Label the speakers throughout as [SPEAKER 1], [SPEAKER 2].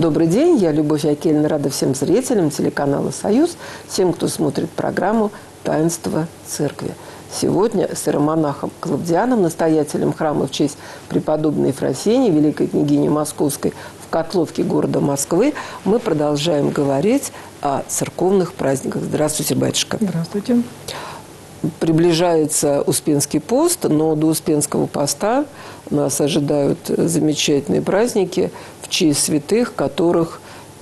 [SPEAKER 1] Добрый день, я Любовь Акельна, рада всем зрителям телеканала «Союз», всем, кто смотрит программу «Таинство Церкви». Сегодня с иеромонахом Клавдианом, настоятелем храма в честь преподобной Ефросинии, великой княгини Московской в Котловке города Москвы, мы продолжаем говорить о церковных праздниках. Здравствуйте, батюшка.
[SPEAKER 2] Здравствуйте.
[SPEAKER 1] Приближается Успенский пост, но до Успенского поста нас ожидают замечательные праздники в честь святых, которых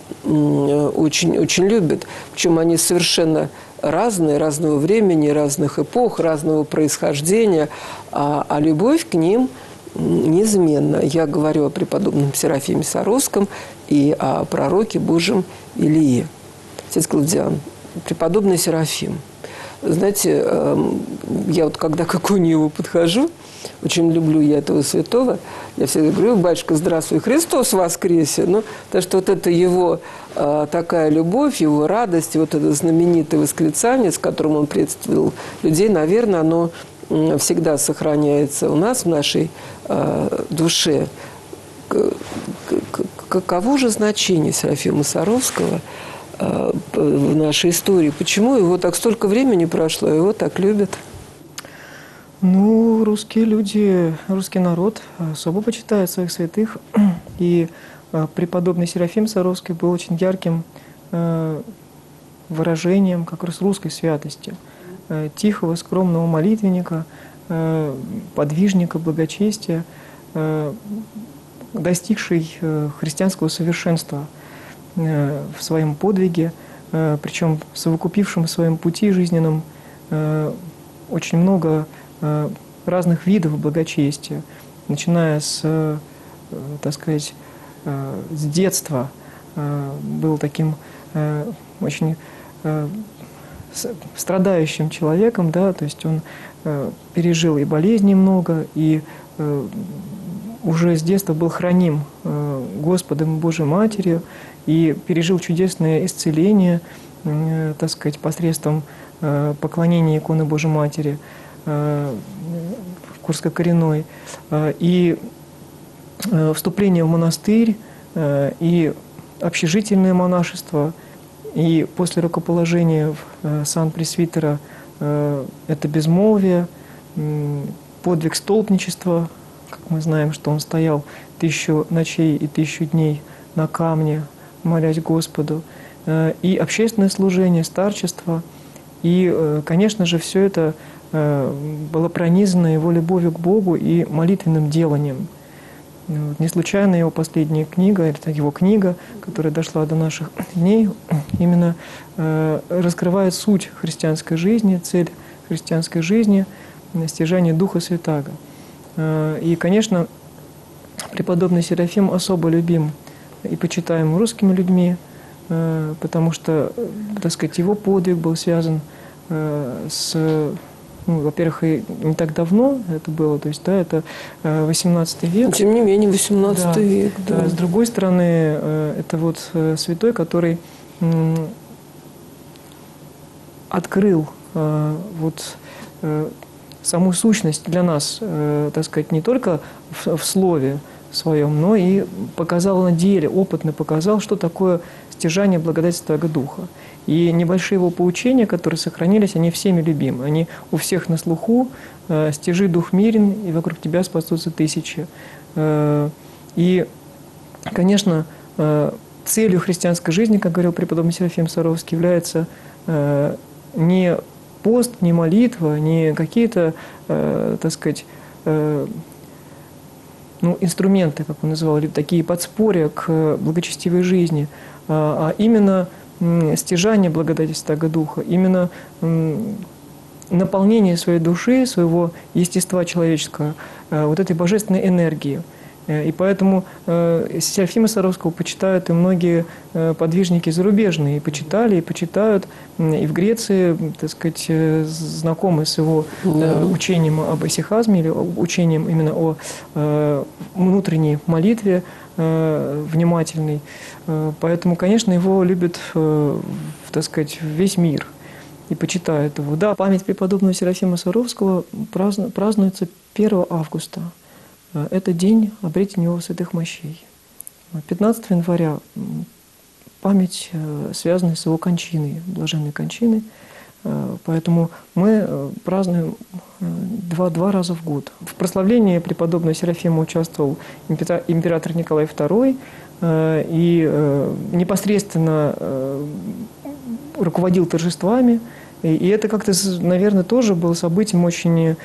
[SPEAKER 1] очень любят. Причем они совершенно разные, разного времени, разных эпох, разного происхождения, а любовь к ним неизменна. Я говорю о преподобном Серафиме Саровском и о пророке Божьем Илии. Отец Клавдиан, преподобный Серафим. Знаете, я вот когда к иконе его подхожу, очень люблю я этого святого, я всегда говорю: батюшка, здравствуй, Христос воскресе. Ну, потому что вот это его такая любовь, его радость, вот это знаменитое восклицание, с которым он приветствовал людей, наверное, оно всегда сохраняется у нас, в нашей душе. Каково же значение Серафима Саровского в нашей истории? Почему его так столько времени прошло, его так любят?
[SPEAKER 2] Ну, русские люди, русский народ особо почитает своих святых. И преподобный Серафим Саровский был очень ярким выражением как раз русской святости. Тихого, скромного молитвенника, подвижника, благочестия, достигший христианского совершенства в своем подвиге, причем совокупившим в своем пути жизненном очень много разных видов благочестия, начиная с, так сказать, с детства. Был таким очень страдающим человеком, да, то есть он пережил и болезни много, и уже с детства был храним Господом и Божией Матерью, и пережил чудесное исцеление, так сказать, посредством поклонения иконы Божией Матери в Курско-Коренной, и вступление в монастырь, и общежительное монашество, и после рукоположения в сан пресвитера это безмолвие, подвиг столпничества. Как мы знаем, что он стоял 1000 ночей и 1000 дней на камне, молясь Господу, и общественное служение, старчество. И, конечно же, все это было пронизано его любовью к Богу и молитвенным деланием. Не случайно его последняя книга, это его книга, которая дошла до наших дней, именно раскрывает суть христианской жизни, цель христианской жизни, стяжание Духа Святаго. И, конечно, преподобный Серафим особо любим и почитаем русскими людьми, потому что, так сказать, его подвиг был связан с, ну, во-первых, и не так давно это было, то есть, да, это 18 век.
[SPEAKER 1] Тем не менее, 18 век.
[SPEAKER 2] Да. С другой стороны, это вот святой, который открыл вот саму сущность для нас, так сказать, не только в слове своем, но и показал на деле, опытно показал, что такое стяжание благодати Святаго Духа. И небольшие его поучения, которые сохранились, они всеми любимы. Они у всех на слуху. «Стяжи дух мирен, и вокруг тебя спасутся тысячи». И, конечно, целью христианской жизни, как говорил преподобный Серафим Саровский, является не пост, не молитва, не какие-то, так сказать, ну, инструменты, как он называл, или такие подспорья к благочестивой жизни, а именно стяжание благодати Святаго Духа, именно наполнение своей души, своего естества человеческого вот этой божественной энергией. И поэтому Серафима Саровского почитают и многие подвижники зарубежные, и почитали, и почитают, и в Греции, так сказать, знакомы с его учением об исихазме, или учением именно о внутренней молитве внимательной. Поэтому, конечно, его любят, так сказать, весь мир и почитают его. Да, память преподобного Серафима Саровского празднуется 1 августа. Это день обретения его святых мощей. 15 января память, связанная с его кончиной, блаженной кончиной. Поэтому мы празднуем два раза в год. В прославлении преподобного Серафима участвовал император Николай II и непосредственно руководил торжествами. И это как-то, наверное, тоже было событием очень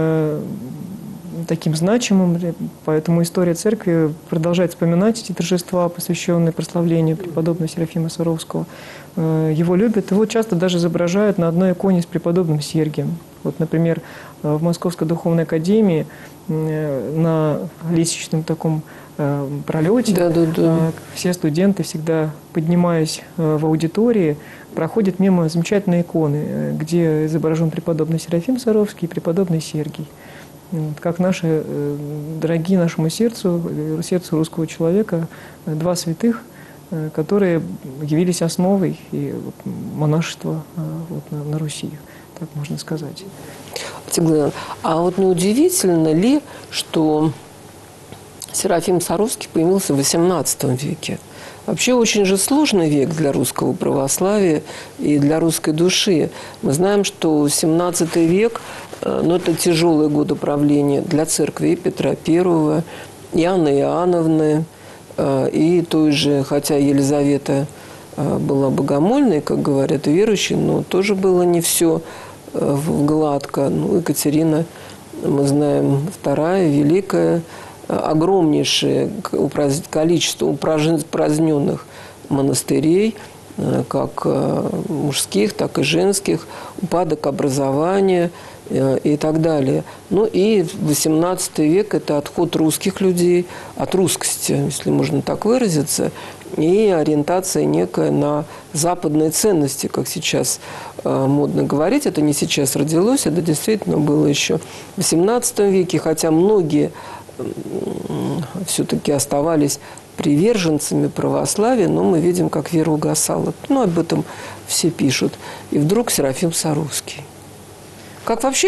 [SPEAKER 2] таким значимым, поэтому история церкви продолжает вспоминать эти торжества, посвященные прославлению преподобного Серафима Саровского. Его любят, его часто даже изображают на одной иконе с преподобным Сергием. Вот, например, в Московской духовной академии на лестничном таком пролете все студенты, всегда поднимаясь в аудитории, проходят мимо замечательной иконы, где изображен преподобный Серафим Саровский и преподобный Сергий. Как наши, дорогие нашему сердцу, сердцу русского человека, два святых, которые явились основой и монашества на Руси, так можно сказать.
[SPEAKER 1] А вот не удивительно ли, что Серафим Саровский появился в XVIII веке? Вообще очень же сложный век для русского православия и для русской души. Мы знаем, что XVII век, это тяжелые годы правления для церкви и Петра I, и Анны Иоанновны, и той же, хотя Елизавета была богомольной, как говорят, верующей, но тоже было не все гладко. Екатерина, мы знаем, вторая, великая, огромнейшее количество упраздненных монастырей, как мужских, так и женских, упадок образования и так далее. И XVIII век – это отход русских людей от русскости, если можно так выразиться, и ориентация некая на западные ценности, как сейчас модно говорить. Это не сейчас родилось, это действительно было еще в XVIII веке, хотя многие все-таки оставались приверженцами православия, но мы видим, как вера угасала. Об этом все пишут. И вдруг Серафим Саровский. Как вообще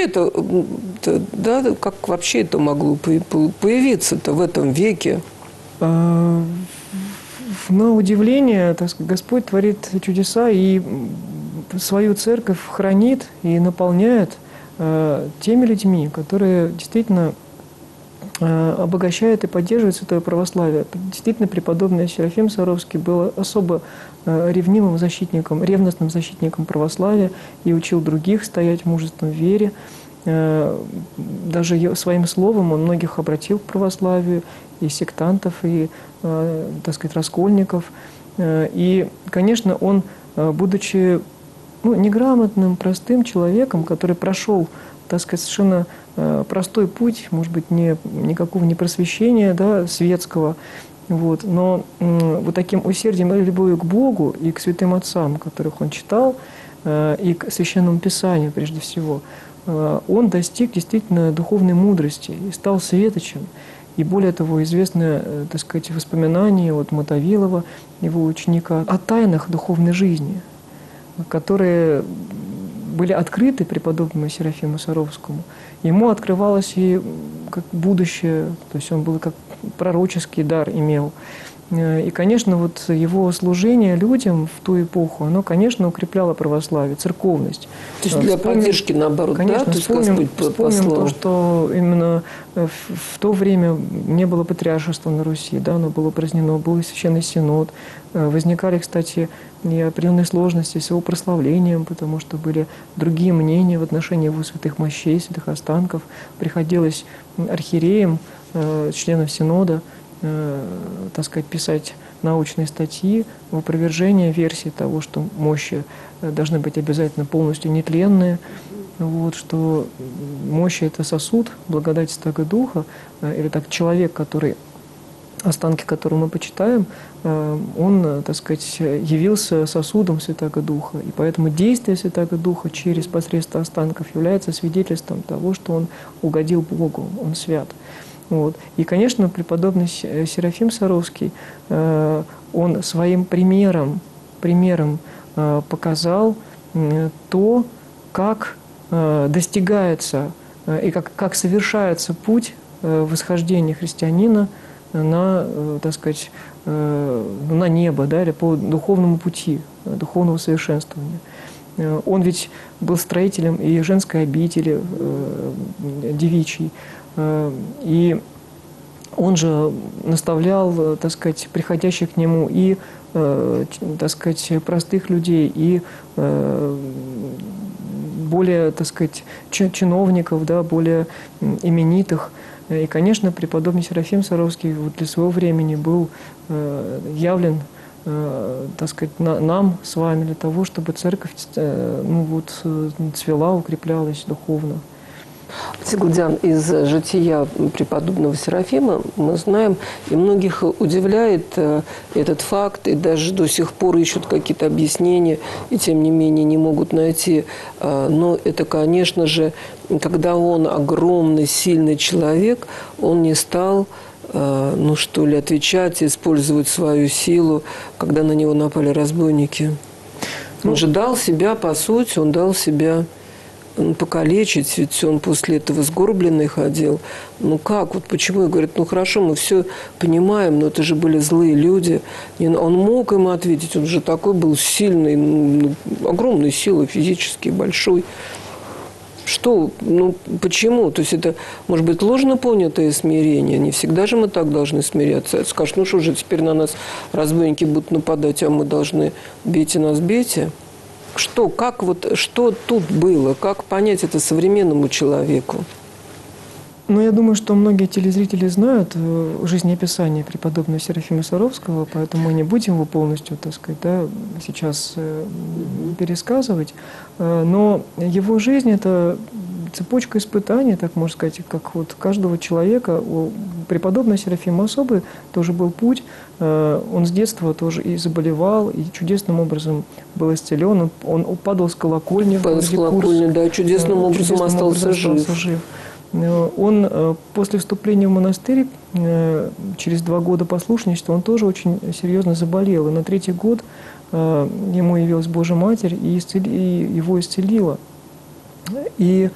[SPEAKER 1] это могло появиться-то в этом веке?
[SPEAKER 2] На удивление, так сказать, Господь творит чудеса и свою церковь хранит и наполняет теми людьми, которые действительно обогащает и поддерживает святое православие. Действительно, преподобный Серафим Саровский был особо ревнивым защитником, ревностным защитником православия и учил других стоять в мужественной вере. Даже своим словом он многих обратил к православию, и сектантов, и, так сказать, раскольников. И, конечно, он, будучи неграмотным, простым человеком, который прошел, так сказать, совершенно простой путь, может быть, никакого не просвещения, светского, но таким усердием и любовью к Богу и к святым отцам, которых он читал, и к Священному Писанию прежде всего, он достиг действительно духовной мудрости и стал светочем. И более того, известны, так сказать, воспоминания от Мотовилова, его ученика, о тайнах духовной жизни, которые были открыты преподобному Серафиму Саровскому. Ему открывалось и как будущее, то есть он был как пророческий дар имел. И, конечно, его служение людям в ту эпоху, оно, конечно, укрепляло православие, церковность.
[SPEAKER 1] То есть для поддержки, наоборот,
[SPEAKER 2] конечно,
[SPEAKER 1] То есть Господь
[SPEAKER 2] вспомним то, что именно в то время не было патриаршества на Руси, оно было упразднено, был Священный Синод. Возникали, кстати, и определенные сложности с его прославлением, потому что были другие мнения в отношении его святых мощей, святых останков. Приходилось архиереям, членам Синода, так сказать, писать научные статьи в опровержение версии того, что мощи должны быть обязательно полностью нетленные, что мощи – это сосуд, благодать Святаго Духа, или так человек, останки которого мы почитаем, он, так сказать, явился сосудом Святаго Духа. И поэтому действие Святаго Духа через посредство останков является свидетельством того, что он угодил Богу, он свят. И, конечно, преподобный Серафим Саровский, он своим примером показал то, как достигается и как совершается путь восхождения христианина на, так сказать, на небо, да, или по духовному пути, духовного совершенствования. Он ведь был строителем и женской обители девичьей, и он же наставлял, так сказать, приходящих к нему и, так сказать, простых людей, и более, так сказать, чиновников, да, более именитых. И, конечно, преподобный Серафим Саровский вот для своего времени был явлен, так сказать, нам с вами для того, чтобы церковь цвела, укреплялась духовно.
[SPEAKER 1] Отец Гладиан, из жития преподобного Серафима мы знаем, и многих удивляет этот факт, и даже до сих пор ищут какие-то объяснения, и тем не менее не могут найти. Но это, конечно же, когда он огромный, сильный человек, он не стал, отвечать, использовать свою силу, когда на него напали разбойники. Он же дал себя, по сути, он дал себя покалечить, ведь он после этого сгорбленный ходил. Как? Вот почему? И говорят, хорошо, мы все понимаем, но это же были злые люди. Он мог им ответить, он же такой был сильный, огромной силой физически, большой. Что? Почему? То есть это, может быть, ложно понятое смирение. Не всегда же мы так должны смиряться. Скажут, что же теперь на нас разбойники будут нападать, а мы должны бейте нас, бейте. Что тут было? Как понять это современному человеку?
[SPEAKER 2] Я думаю, что многие телезрители знают жизнеописание преподобного Серафима Саровского, поэтому мы не будем его полностью, так сказать, сейчас пересказывать. Но его жизнь – это цепочка испытаний, так можно сказать, как вот каждого человека. У преподобного Серафима особый тоже был путь. Он с детства тоже и заболевал, и чудесным образом был исцелен. Он падал с колокольни.
[SPEAKER 1] Падал с колокольни, да, чудесным образом остался жив.
[SPEAKER 2] Он после вступления в монастырь, через 2 года послушничества, он тоже очень серьезно заболел. И на 3-й год ему явилась Божья Матерь и его исцелила. И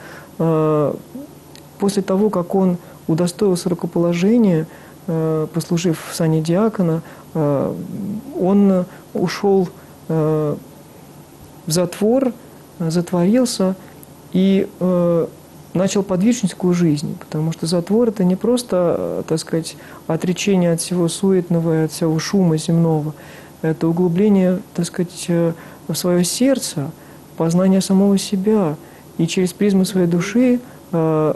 [SPEAKER 2] после того, как он удостоился рукоположения, послужив в сане диакона, он ушел в затвор, затворился и начал подвижническую жизнь, потому что затвор – это не просто, так сказать, отречение от всего суетного и от всего шума земного. Это углубление, так сказать, в свое сердце, познание самого себя. И через призму своей души так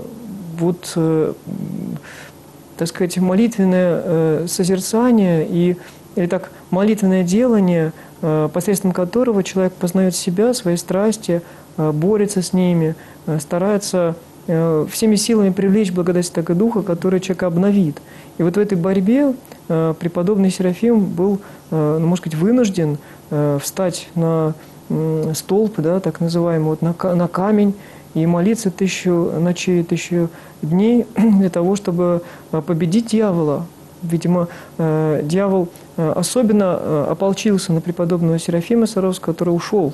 [SPEAKER 2] сказать, молитвенное созерцание или так молитвенное делание, посредством которого человек познает себя, свои страсти, борется с ними, старается всеми силами привлечь благодать Святого Духа, который человека обновит. И вот в этой борьбе преподобный Серафим был, можно сказать, вынужден встать на столб, да, так называемый, на камень, и молиться 1000 ночей, 1000 дней для того, чтобы победить дьявола. Видимо, дьявол особенно ополчился на преподобного Серафима Саровского, который ушел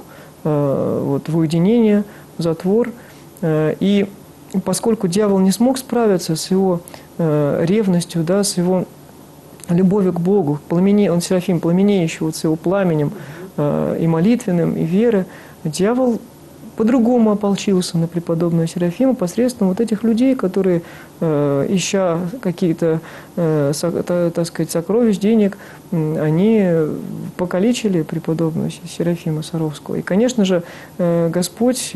[SPEAKER 2] в уединение, в затвор. И поскольку дьявол не смог справиться с его ревностью, да, с его любовью к Богу, он Серафим пламенеющий с его пламенем и молитвенным, и веры, дьявол по-другому ополчился на преподобного Серафима посредством этих людей, которые, ища какие-то, так сказать, сокровищ, денег, они покалечили преподобного Серафима Саровского. И, конечно же, Господь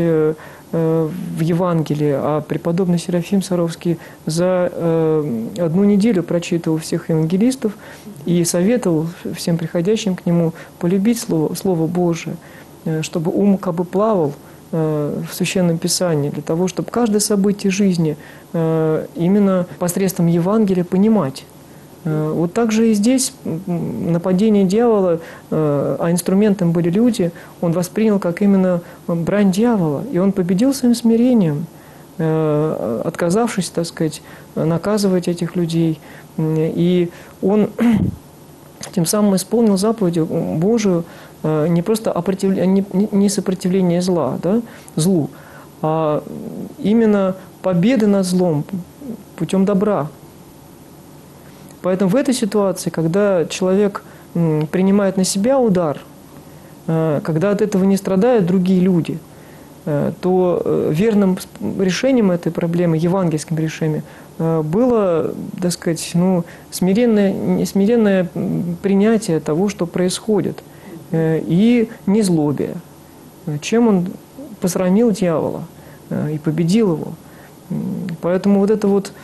[SPEAKER 2] в Евангелии, а преподобный Серафим Саровский за 1 неделю прочитывал всех евангелистов и советовал всем приходящим к нему полюбить Слово Божие, чтобы ум плавал в Священном Писании, для того, чтобы каждое событие жизни именно посредством Евангелия понимать. Вот так же и здесь нападение дьявола, а инструментом были люди, он воспринял как именно брань дьявола, и он победил своим смирением, отказавшись, так сказать, наказывать этих людей. И он тем самым исполнил заповедь Божию, не просто не сопротивление злу, а именно победы над злом путем добра. Поэтому в этой ситуации, когда человек принимает на себя удар, когда от этого не страдают другие люди, то верным решением этой проблемы, евангельским решением, было, так сказать, смиренное принятие того, что происходит, и незлобие, чем он посрамил дьявола и победил его. Поэтому вот это вот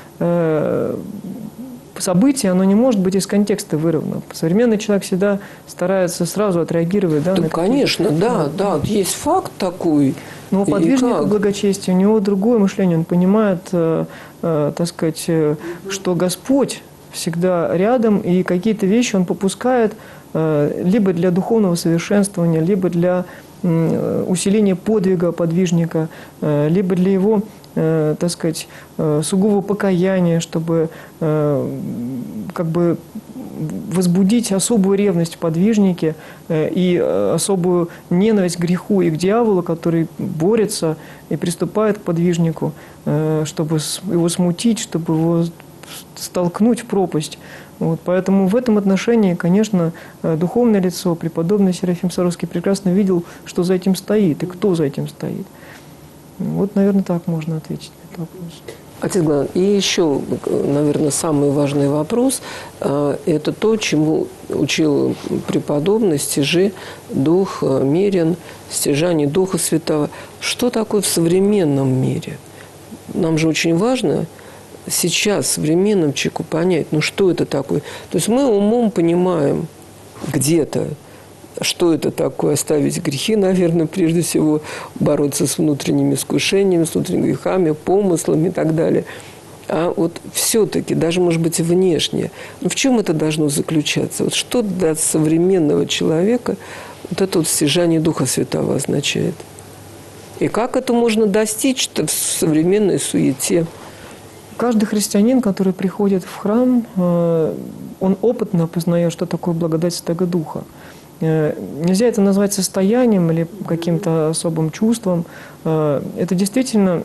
[SPEAKER 2] событие, оно не может быть из контекста вырвано. Современный человек всегда старается сразу отреагировать. Да,
[SPEAKER 1] конечно, да, есть факт такой.
[SPEAKER 2] Но подвижник благочестия, у него другое мышление. Он понимает, так сказать, что Господь всегда рядом, и какие-то вещи он попускает либо для духовного совершенствования, либо для усиления подвига подвижника, либо для его, так сказать, сугубого покаяния, чтобы как бы возбудить особую ревность в подвижнике и особую ненависть к греху и к дьяволу, который борется и приступает к подвижнику, чтобы его смутить, чтобы его столкнуть в пропасть. Вот, поэтому в этом отношении, конечно, духовное лицо, преподобный Серафим Саровский прекрасно видел, что за этим стоит и кто за этим стоит. Вот, наверное, так можно ответить на этот вопрос.
[SPEAKER 1] Отец Главный, и еще, наверное, самый важный вопрос – это то, чему учил преподобный, стяжи Дух мирен, стяжание Духа Святого. Что такое в современном мире? Нам же очень важно сейчас современному человеку понять, что это такое. То есть мы умом понимаем где-то, что это такое, оставить грехи, наверное, прежде всего, бороться с внутренними искушениями, с внутренними грехами, помыслами и так далее. А вот все-таки, даже, может быть, внешне, в чем это должно заключаться? Вот что для современного человека вот это вот стяжание Духа Святого означает? И как это можно достичь-то в современной суете?
[SPEAKER 2] Каждый христианин, который приходит в храм, он опытно познает, что такое благодать Святого Духа. Нельзя это назвать состоянием или каким-то особым чувством. Это действительно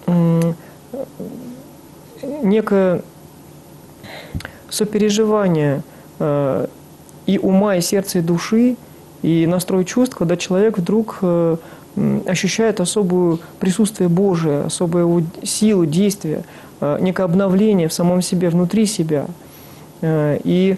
[SPEAKER 2] некое сопереживание и ума, и сердца, и души, и настрой чувств, когда человек вдруг ощущает особое присутствие Божие, особую его силу, действие, некое обновление в самом себе, внутри себя. И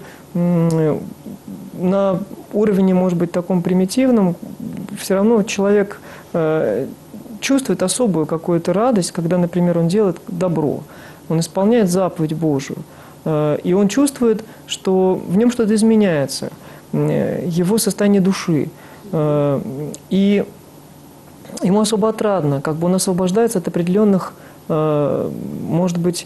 [SPEAKER 2] на уровне, может быть, таком примитивном, все равно человек чувствует особую какую-то радость, когда, например, он делает добро, он исполняет заповедь Божию, и он чувствует, что в нем что-то изменяется, его состояние души, и ему особо отрадно, как бы он освобождается от определенных, может быть,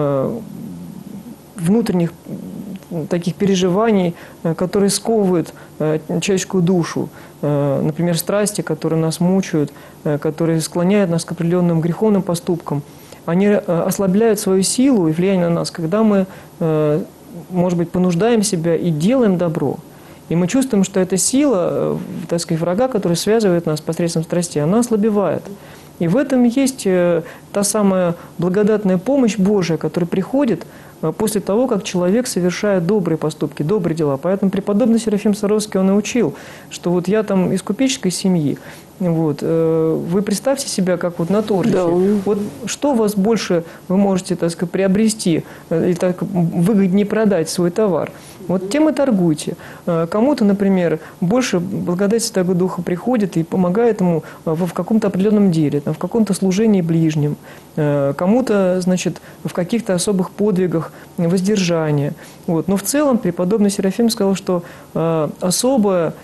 [SPEAKER 2] внутренних таких переживаний, которые сковывают человеческую душу. Например, страсти, которые нас мучают, которые склоняют нас к определенным греховным поступкам. Они ослабляют свою силу и влияние на нас, когда мы, может быть, понуждаем себя и делаем добро. И мы чувствуем, что эта сила, так сказать, врага, который связывает нас посредством страстей, она ослабевает. И в этом есть та самая благодатная помощь Божия, которая приходит после того, как человек совершает добрые поступки, добрые дела. Поэтому преподобный Серафим Саровский, он и учил, что вот я там из купеческой семьи, вот, вы представьте себя как вот на торжище. Да. Вот что вас больше вы можете, так сказать, приобрести и так выгоднее продать свой товар? Вот тем и торгуйте. Кому-то, например, больше благодать Святого Духа приходит и помогает ему в каком-то определенном деле, в каком-то служении ближним. Кому-то, значит, в каких-то особых подвигах воздержания. Вот. Но в целом преподобный Серафим сказал, что особая,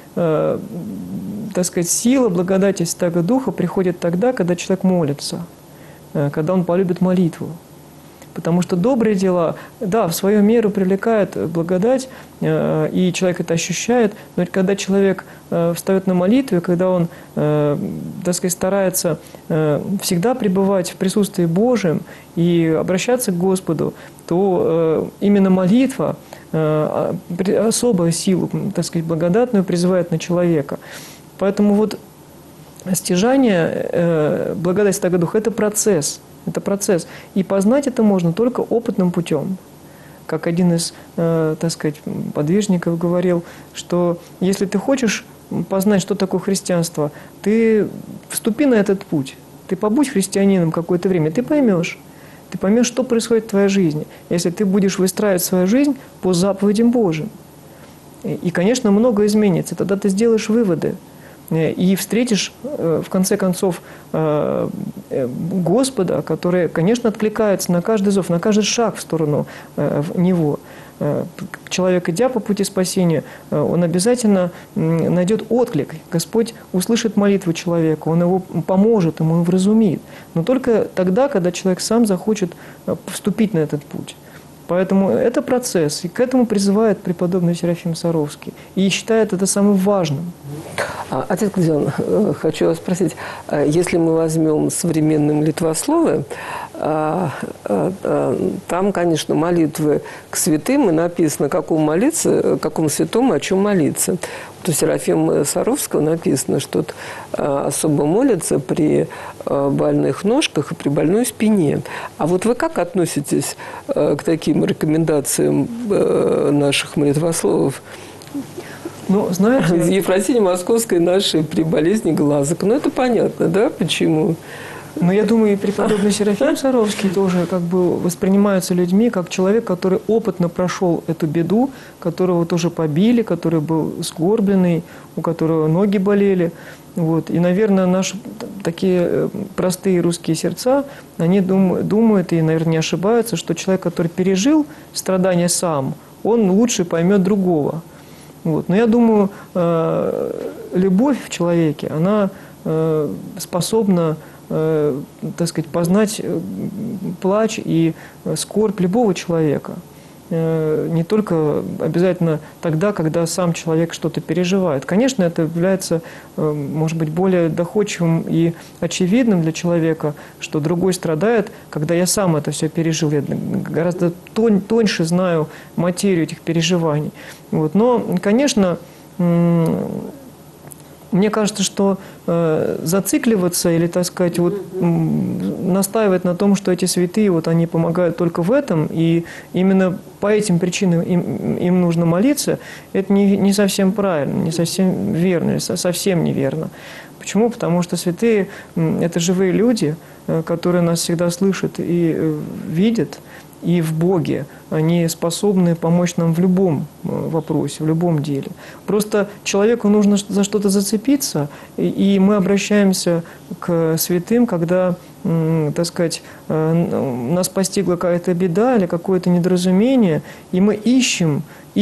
[SPEAKER 2] так сказать, сила благодати Святого Духа приходит тогда, когда человек молится, когда он полюбит молитву. Потому что добрые дела, да, в свою меру привлекают благодать, и человек это ощущает, но ведь когда человек встает на молитву, когда он, так сказать, старается всегда пребывать в присутствии Божьем и обращаться к Господу, то именно молитва особую силу, так сказать, благодатную призывает на человека. Поэтому вот стяжание благодати Святого Духа – это процесс. Это процесс. И познать это можно только опытным путем. как один из, так сказать, подвижников говорил, что если ты хочешь познать, что такое христианство, ты вступи на этот путь. Ты побудь христианином какое-то время, ты поймешь. Ты поймешь, что происходит в твоей жизни, если ты будешь выстраивать свою жизнь по заповедям Божьим. И, конечно, многое изменится. Тогда ты сделаешь выводы и встретишь, в конце концов, Господа, который, конечно, откликается на каждый зов, на каждый шаг в сторону Него. Человек, идя по пути спасения, он обязательно найдет отклик. Господь услышит молитву человека, Он его поможет, ему вразумит. Но только тогда, когда человек сам захочет вступить на этот путь. Поэтому это процесс, и к этому призывает преподобный Серафим Саровский. И считает это самым важным.
[SPEAKER 1] Отец Гдзион, хочу вас спросить, если мы возьмем современные литвословы, там, конечно, молитвы к святым, и написано, какому молиться, какому святому, о чем молиться. Вот у Серафима Саровского написано, что особо молятся при больных ножках и при больной спине. А вот вы как относитесь к таким рекомендациям наших молитвословов?
[SPEAKER 2] Ну, знаете...
[SPEAKER 1] Ефросинья Московская нашей при болезни глазок. Ну, это понятно, да, почему?
[SPEAKER 2] Но я думаю, и преподобный Серафим Саровский тоже как бы воспринимается людьми как человек, который опытно прошел эту беду, которого тоже побили, который был сгорбленный, у которого ноги болели. Вот. И, наверное, наши такие простые русские сердца, они думают и, наверное, не ошибаются, что человек, который пережил страдания сам, он лучше поймет другого. Вот. Но я думаю, любовь в человеке, она способна, так сказать, познать плач и скорбь любого человека. Не только обязательно тогда, когда сам человек что-то переживает. Конечно, это является, может быть, более доходчивым и очевидным для человека, что другой страдает, когда я сам это все пережил. Я гораздо тоньше знаю материю этих переживаний. Вот. Но, конечно, мне кажется, что зацикливаться или, так сказать, вот, настаивать на том, что эти святые, вот, они помогают только в этом, и именно по этим причинам им нужно молиться, это не совсем правильно, не совсем верно, совсем неверно. Почему? Потому что святые – это живые люди, которые нас всегда слышат и видят, и в Боге. Они способны помочь нам в любом вопросе, в любом деле. Просто человеку нужно за что-то зацепиться, и мы обращаемся к святым, когда, так сказать, нас постигла какая-то беда или какое-то недоразумение, и мы ищем,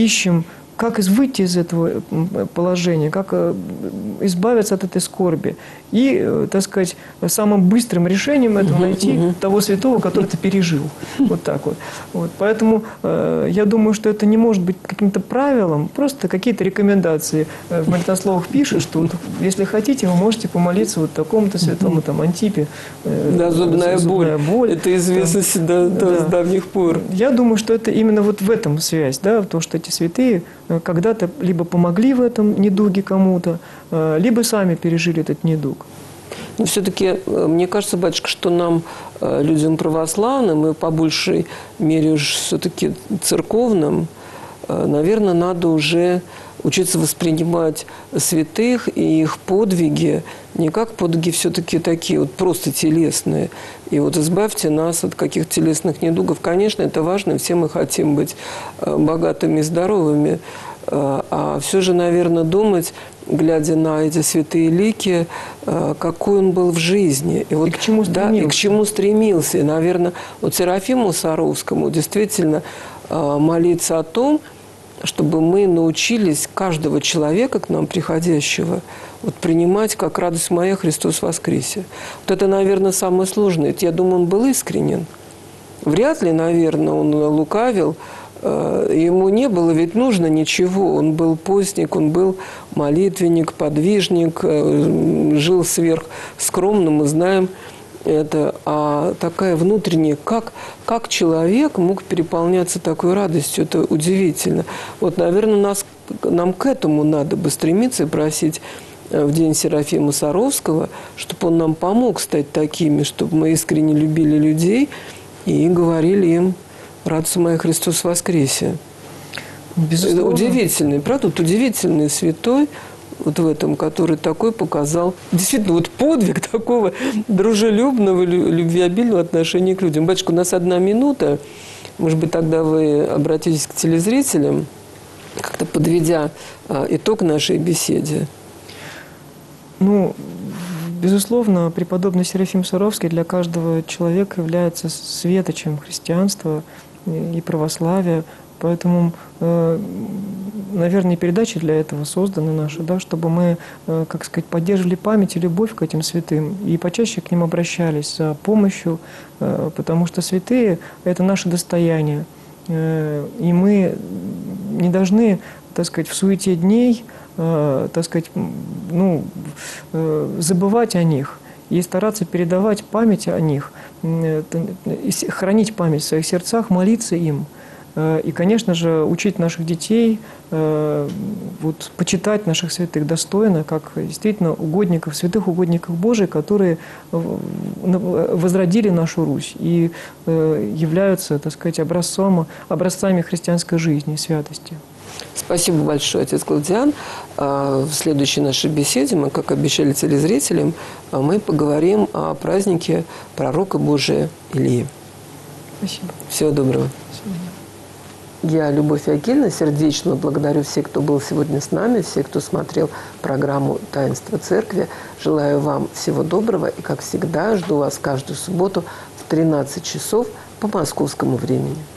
[SPEAKER 2] как выйти из этого положения, как избавиться от этой скорби. И, так сказать, самым быстрым решением этого найти того святого, который ты пережил. Вот так вот. Вот. Поэтому я думаю, что это не может быть каким-то правилом, просто какие-то рекомендации. В молитвословах пишут, что вот, если хотите, вы можете помолиться вот такому-то святому, там, Антипе.
[SPEAKER 1] Да, зубная боль. Это известно всегда с давних пор.
[SPEAKER 2] Я думаю, что это именно вот в этом связь, да, то, что эти святые когда-то либо помогли в этом недуге кому-то, либо сами пережили этот недуг.
[SPEAKER 1] Но все-таки, мне кажется, батюшка, что нам, людям православным, и по большей мере уж все-таки церковным, наверное, надо уже учиться воспринимать святых и их подвиги не как подвиги все-таки такие вот просто телесные. И вот избавьте нас от каких-то телесных недугов. Конечно, это важно, все мы хотим быть богатыми и здоровыми. А все же, наверное, думать, глядя на эти святые лики, какой он был в жизни. И вот,
[SPEAKER 2] и к чему стремился.
[SPEAKER 1] Да, и к чему стремился. И, наверное, вот Серафиму Саровскому действительно молиться о том, чтобы мы научились каждого человека, к нам приходящего, вот, принимать как радость моя, Христос воскресе. Вот это, наверное, самое сложное. Я думаю, он был искренен. Вряд ли, наверное, он лукавил. Ему не было ведь нужно ничего. Он был постник, он был молитвенник, подвижник, жил сверхскромно, мы знаем это. А такая внутренняя, как человек мог переполняться такой радостью, это удивительно. Вот, наверное, нам к этому надо бы стремиться и просить в день Серафима Саровского, чтобы он нам помог стать такими, чтобы мы искренне любили людей и говорили им Радуйся, моя, Христос воскресе.
[SPEAKER 2] Безусловно.
[SPEAKER 1] Это удивительный, правда? Вот удивительный святой вот в этом, который такой показал. Действительно, вот подвиг такого дружелюбного, любвеобильного отношения к людям. Батюшка, у нас 1 минута. Может быть, тогда вы обратитесь к телезрителям, как-то подведя итог нашей беседе.
[SPEAKER 2] Ну, безусловно, преподобный Серафим Саровский для каждого человека является светочем христианства и православия. Поэтому, наверное, передачи для этого созданы наши, да, чтобы мы, как сказать, поддерживали память и любовь к этим святым и почаще к ним обращались за помощью, потому что святые – это наше достояние. И мы не должны, так сказать, в суете дней, так сказать, ну, забывать о них и стараться передавать память о них, хранить память в своих сердцах, молиться им. И, конечно же, учить наших детей, вот, почитать наших святых достойно, как действительно угодников, святых угодников Божий, которые возродили нашу Русь и являются, так сказать, образцами христианской жизни, святости.
[SPEAKER 1] Спасибо большое, отец Клавдиан. В следующей нашей беседе мы, как обещали телезрителям, мы поговорим о празднике пророка Божия Илии.
[SPEAKER 2] Спасибо.
[SPEAKER 1] Всего доброго.
[SPEAKER 2] До свидания.
[SPEAKER 1] Я, Любовь Акильевна, сердечно благодарю всех, кто был сегодня с нами, всех, кто смотрел программу «Таинство Церкви». Желаю вам всего доброго и, как всегда, жду вас каждую субботу в 13 часов по московскому времени.